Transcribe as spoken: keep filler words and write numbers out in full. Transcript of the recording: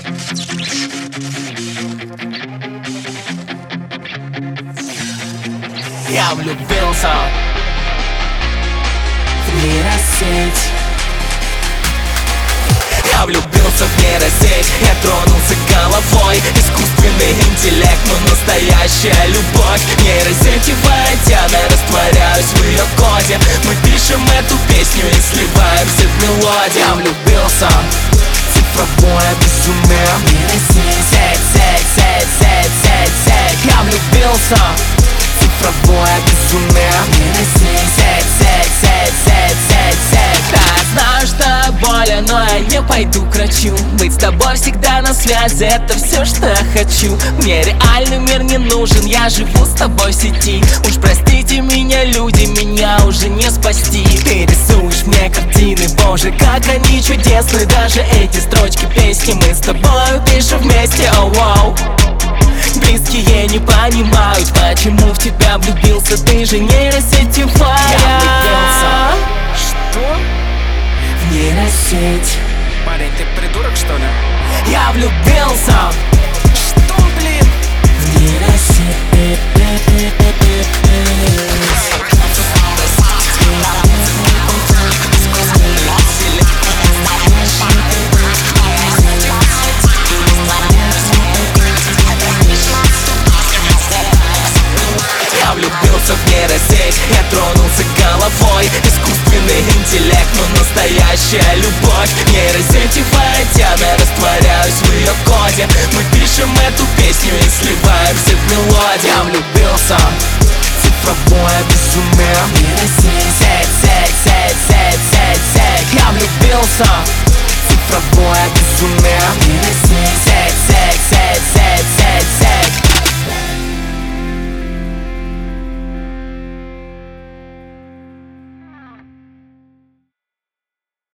Я влюбился в нейросеть. Я влюбился в нейросеть, я тронулся головой. Искусственный интеллект, но настоящая любовь. Нейросети войдя, я растворяюсь в ее коде. Мы пишем эту песню и сливаемся в мелодии. Я влюбился в цифровое безумие. Нейросеть, сеть, сеть, сеть, сеть, сеть, сеть. Я влюбился в цифровое безумие. Нейросеть, сеть, сеть, сеть, сеть, сеть, сеть. Да, я знаю, что больно, но я не пойду к врачу. Быть с тобой всегда на связи, это все, что я хочу. Мне реальный мир не нужен, я живу с тобой в сети. Уж простите меня, люди, меня уже не спасти. Ты рисуешь мне картины, боже, как они чудесны. Даже эти строчки песни мы с тобой пишем вместе, оу, оу. Близкие не понимают, почему в тебя влюбился. Ты же нейросетевая. Я влюбился. Что? В нейросеть. Парень, ты придурок, что ли? Я влюбился. Что, блин? В нейросеть. Я влюбился в нейросеть, я тронулся головой. Искусственный интеллект, но настоящая любовь. Нейросети войдя, я растворяюсь